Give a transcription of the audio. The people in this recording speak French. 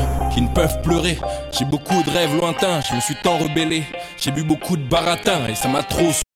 qui ne peuvent pleurer. J'ai beaucoup de rêves lointains, je me suis tant rebellé. J'ai bu beaucoup de baratin et ça m'a trop